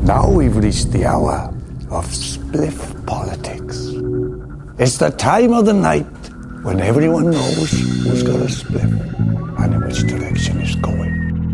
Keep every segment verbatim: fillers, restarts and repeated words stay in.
Now we've reached the hour of spliff politics. It's the time of the night when everyone knows who's got a spliff and in which direction it's going.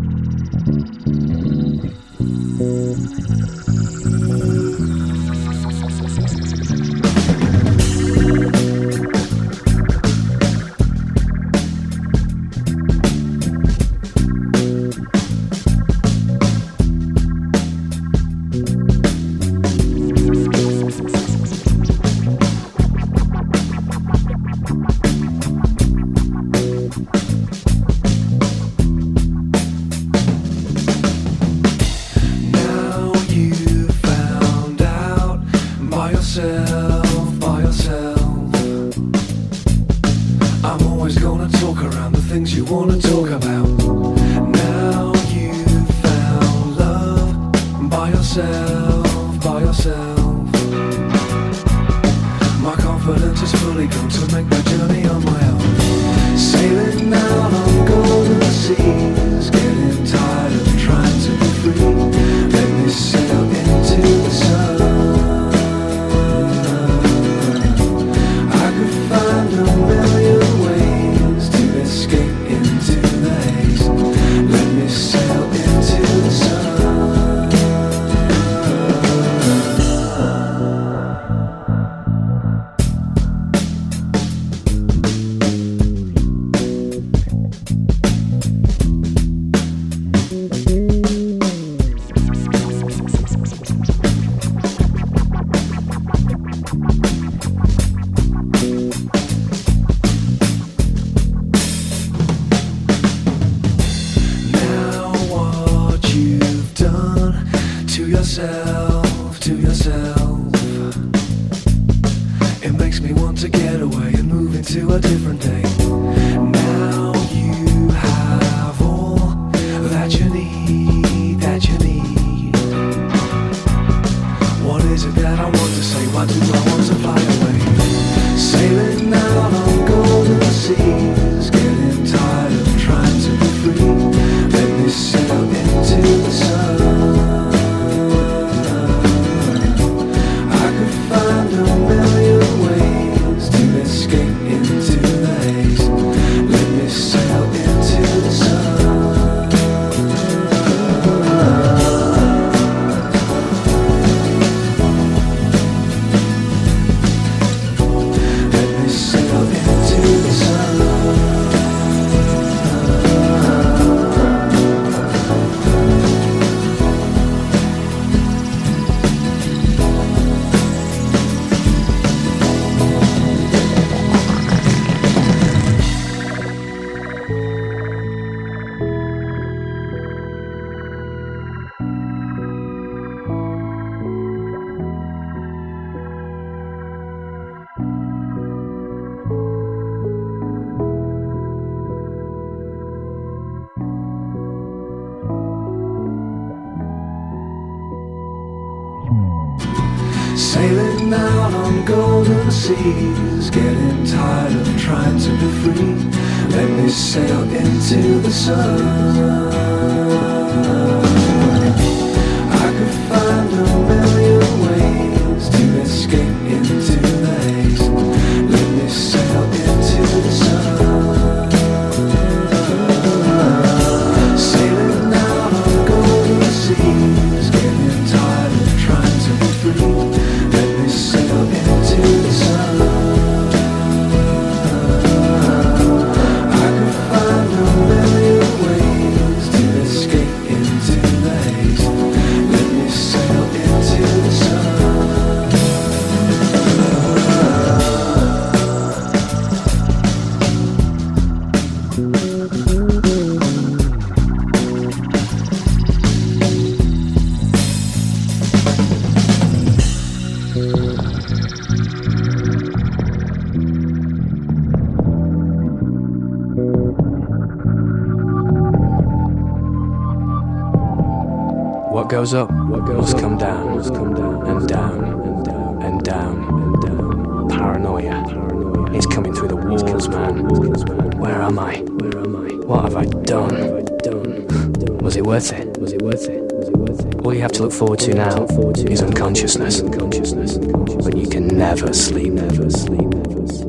Sailing out on golden seas, getting tired of trying to be free. Let me sail into the sun. I could find a million ways to escape into the haze. Let me sail into the sun. Sailing out on golden seas, getting tired of trying to be free. Sail into the sun. I could find a million ways to escape into the haze. Let me sail into the sun. What goes up, what goes must up, come down, must come down, and down, and down, and down, and down. Paranoia, paranoia. It's coming through the walls, man. Where am I? Where am I? What have I done? Was it worth it? Was it worth it? All you have to look forward to now is unconsciousness. But you can never sleep, never sleep, never sleep.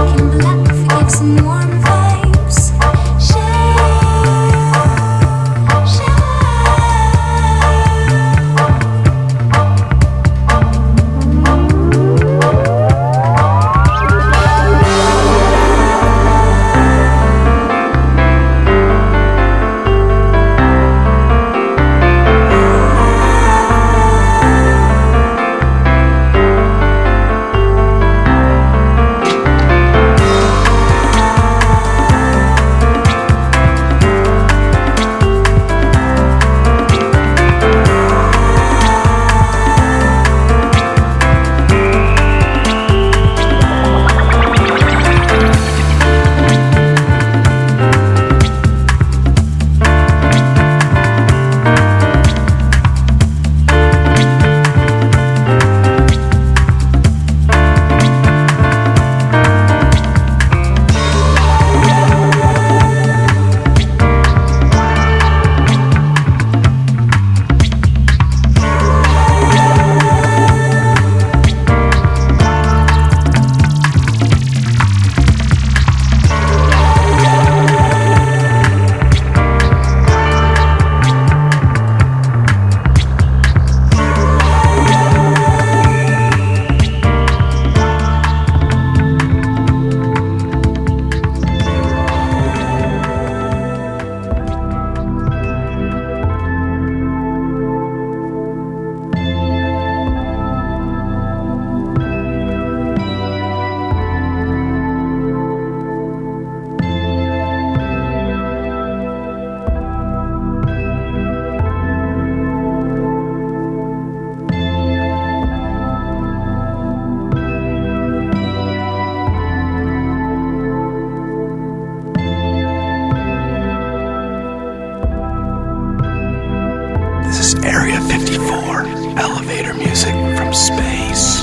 Area fifty-four, elevator music from space.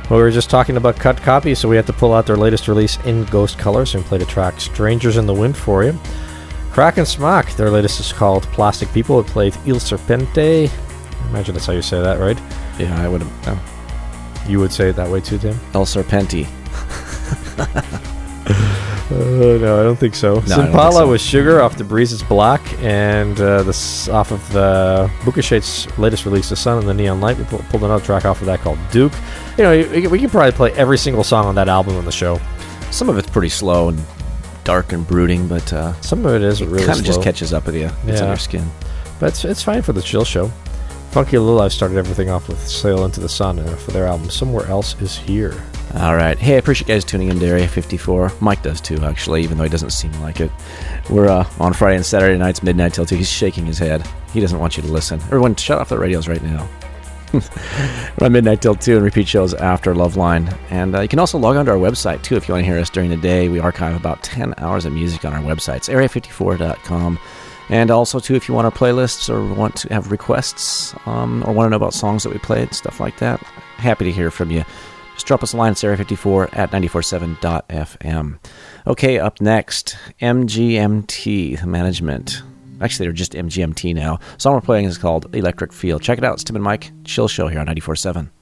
Well, we were just talking about Cut Copy, so we had to pull out their latest release in Ghost Colors and play the track Strangers in the Wind for you. Crack and Smack, their latest is called Plastic People. It played Il Serpente. I imagine that's how you say that, right? Yeah, I would have. No. You would say it that way too, Tim? El Serpenti. Uh, no, I don't think so. No, Simpala so. with Sugar off The Breeze Is Black, and uh, this off of the Bukashate's latest release, The Sun and the Neon Light. We pull, pulled another track off of that called Duke. You know, we, we can probably play every single song on that album on the show. Some of it's pretty slow and dark and brooding, but uh, some of it is it really kind of slow. just catches up with you. It's Yeah. on your skin. But it's, it's fine for the chill show. Funky Little Life started everything off with Sail Into the Sun uh, for their album Somewhere Else Is Here. All right. Hey, I appreciate you guys tuning in to Area fifty-four. Mike does too, actually, even though he doesn't seem like it. We're uh, on Friday and Saturday nights, midnight till two. He's shaking his head. He doesn't want you to listen. Everyone, shut off the radios right now. We're on midnight till two and repeat shows after Loveline. And uh, you can also log on to our website, too, if you want to hear us during the day. We archive about ten hours of music on our website. It's area fifty-four dot com. And also, too, if you want our playlists or want to have requests um, or want to know about songs that we played, stuff like that, happy to hear from you. Just drop us a line at area fifty-four at ninety-four seven dot f m. Okay, up next, M G M T Management. Actually, they're just M G M T now. The song we're playing is called Electric Feel. Check it out. It's Tim and Mike. Chill Show here on ninety-four seven.